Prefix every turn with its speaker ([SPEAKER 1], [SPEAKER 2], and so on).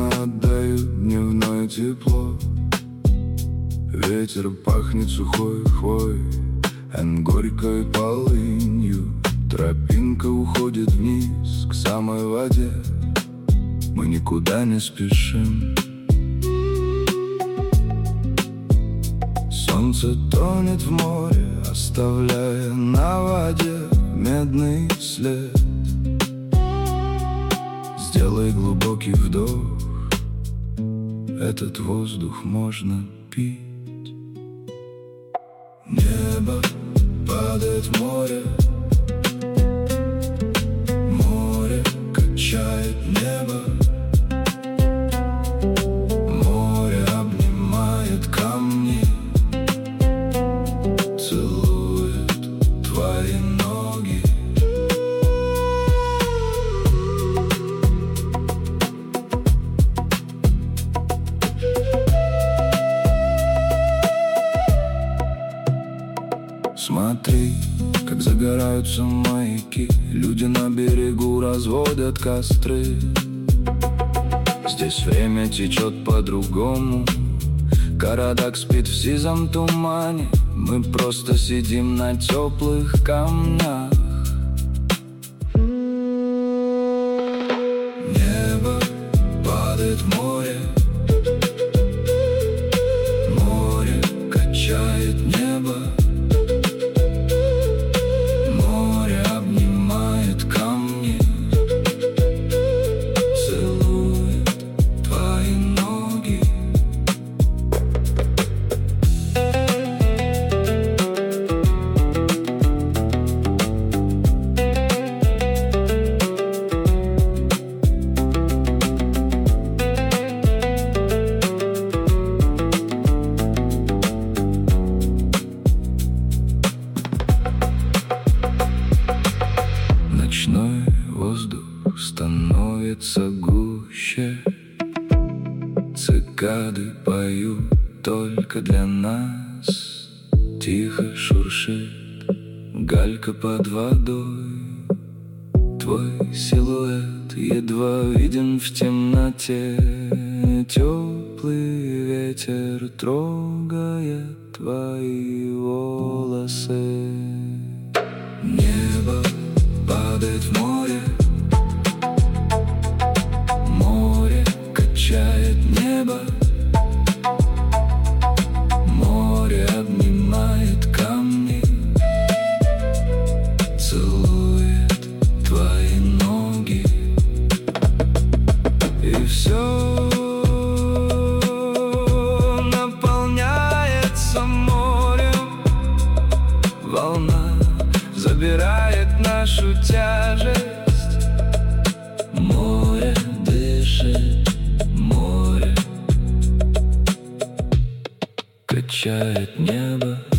[SPEAKER 1] Окна отдают дневное тепло. Ветер пахнет сухой хвоей, горькой полынью. Тропинка уходит вниз к самой воде. Мы никуда не спешим. Солнце тонет в море, оставляя на воде медный след. Сделай глубокий вдох, этот воздух можно пить. Небо падает в море, море качает небо. Море обнимает камни, целует твои ноги. Смотри, как загораются маяки, люди на берегу разводят костры. Здесь время течет по-другому. Городок спит в сизом тумане. Мы просто сидим на теплых камнях. Небо падает в море, море качает небо. Море обнимает камни, целует твои ноги. Ночной воздух становится гуще. Цикады поют только для нас. Тихо шуршит галька под водой. Твой силуэт едва виден в темноте. Теплый ветер трогает твои волосы. Небо падает в море, море качает небо. Море обнимает камни, целует твои ноги. И все наполняется морем. Волна забирает нашу тяжесть. Море дышит, море качает небо.